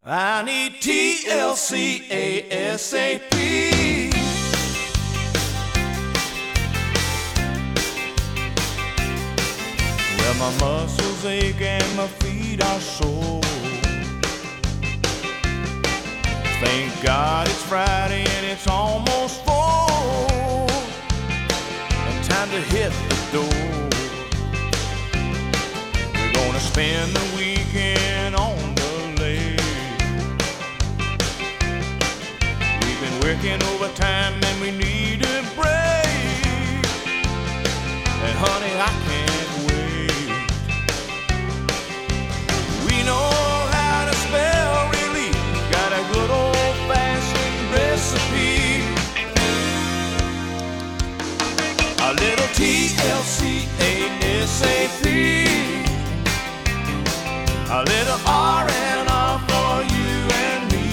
I need TLC ASAP. Well, my muscles ache and my feet are sore. Thank God it's Friday and it's almost 4, and time to hit the door. We're gonna spend the weekend on the lake. We've been working overtime and we need a break. And honey, I can't wait. We know how to spell relief. Got a good old-fashioned recipe. A little TLC ASAP. A little R&R for you and me.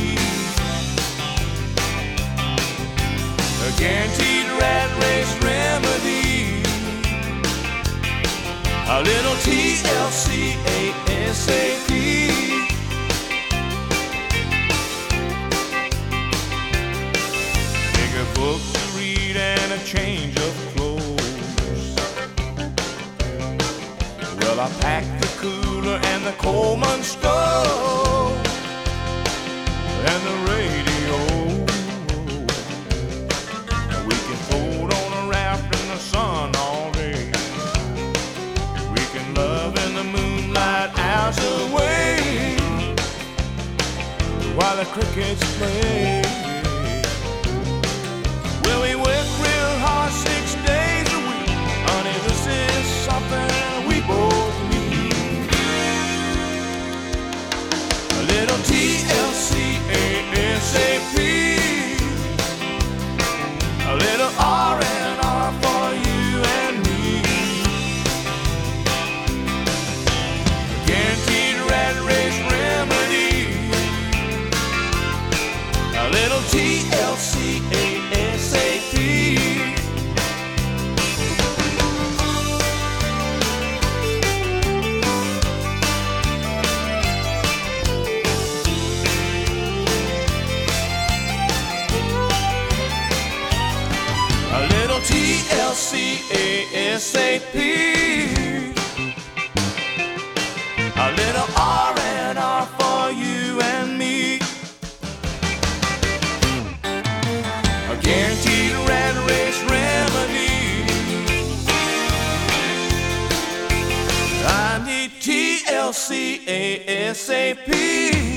A guaranteed rat race remedy. A little TLC ASAP. Take a book to read and a change of clothes. Well, I packed the cooler and the Coleman stove and the radio. We can float on a raft in the sun all day. We can love in the moonlight hours away while the crickets play. Well, we work real hard 6 days a week. Honey, this is something we both need. A little TLC ASAP. A little R&R for you and me. A guaranteed rat race remedy. A little TLC ASAP. A little TLC ASAP. A little R&R for you and me. A guaranteed rat race remedy. I need TLC ASAP.